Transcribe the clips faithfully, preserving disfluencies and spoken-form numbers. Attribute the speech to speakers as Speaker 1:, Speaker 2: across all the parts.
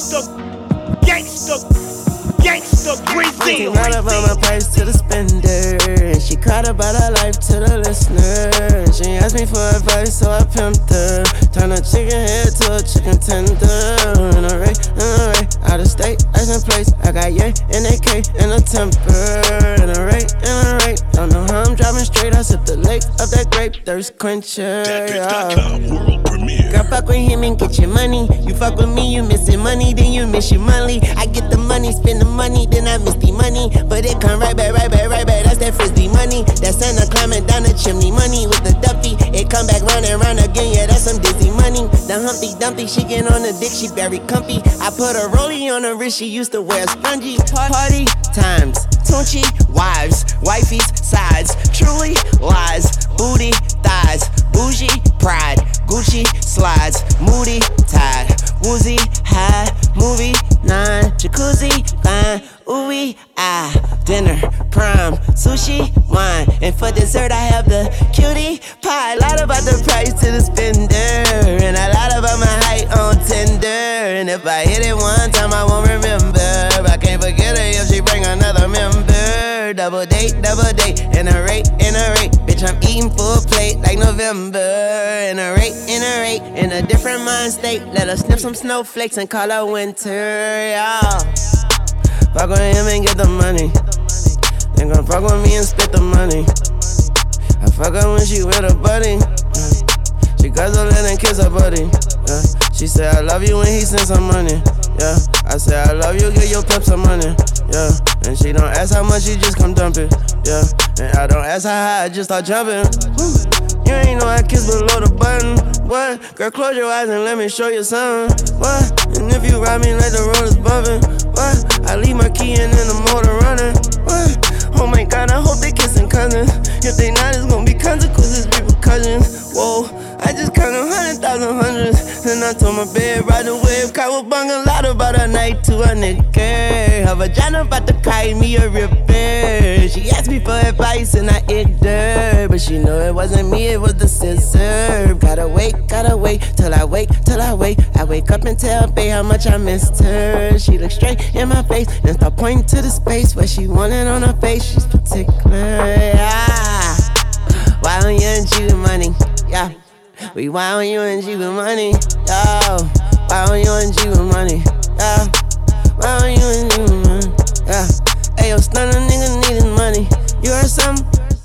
Speaker 1: Gangsta, gangsta, gangsta, Breezy.
Speaker 2: Right up on my price to the spender, and she cried about her life to the listener. And she asked me for advice, so I pimped her. Turn a chicken head to a chicken tender. In a ray, in a ray, out of state, license place. I got yay, N A K, and a temper. In a ray, in a ray, don't know how I'm driving straight. I sip the lake of that grape thirst quencher.
Speaker 3: World premiere.
Speaker 2: Girl, fuck with him and get your money. You fuck with me, you missing money, then you miss your money. I get the money, spend the money, then I miss the money. But it come right back, right back, right back. That's that frisbee money. That Santa climbing down the chimney money with the Duffy. It come back round and round again, yeah, that's some dizzy money. The Humpty Dumpty, she get on the dick, she very comfy. I put a rollie on her wrist, she used to wear a spongy. Party times, Tunchi, wives, wifey's sides, truly lies, booty, thighs, bougie, pride, Gucci, slides, moody, tied, woozy, high, movie, nine, jacuzzi, fine, ooey, ah, dinner, prime, sushi, wine, and for dessert I have the cutie pie. Lied about the price to the spender, and I lied about my height on Tinder. And if I hit it one time I won't remember, I can't forget her if she bring another member. Double date, double date, in a rate, in a rate, bitch I'm eating full plate like November. In a rate, in a rate, in a different mind state. Let her snip some snowflakes and call her winter, yeah. Fuck with him and get the money, then gon' fuck with me and split the money. I fuck her when she with her buddy, yeah. She guzzle it and kiss her buddy, yeah. She said I love you when he sends some money, yeah. I said I love you, give your pep some money, yeah. And she don't ask how much, she just come dump it, yeah. And I don't ask how high, I just start jumping. Woo. You ain't know I kiss below the button, what? Girl, close your eyes and let me show you something, what? And if you ride me like the road is bumping, what? I leave my key in and the motor running, what? Oh my God, I hope they kissing cousins. If they not, it's gonna be consequences, repercussions. Whoa, I just counted hundred thousand hundreds. Then I told my bed right away. Cowabunga loud about a night to a nigga. Her vagina about to cry me a ripper. She asked me for advice and I ignored her, but she know it wasn't me, it was the scissor. Gotta wait, gotta wait, till I wake, till I wake. I wake up and tell babe how much I missed her. She looked straight in my face, then start pointing to the space where she wanted on her face. She's particular, yeah. Why don't you and you with money, yeah. We why don't you and you with money, yeah. Why don't you and you with money, yeah. Why don't you and you with money, yeah. Ayo, stun a nigga needing money. You heard something?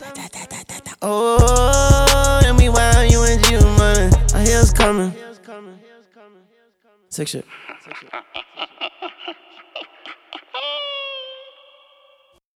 Speaker 2: Oh, and we why don't you and you with money. I hear it's coming. Sick shit. Sick shit.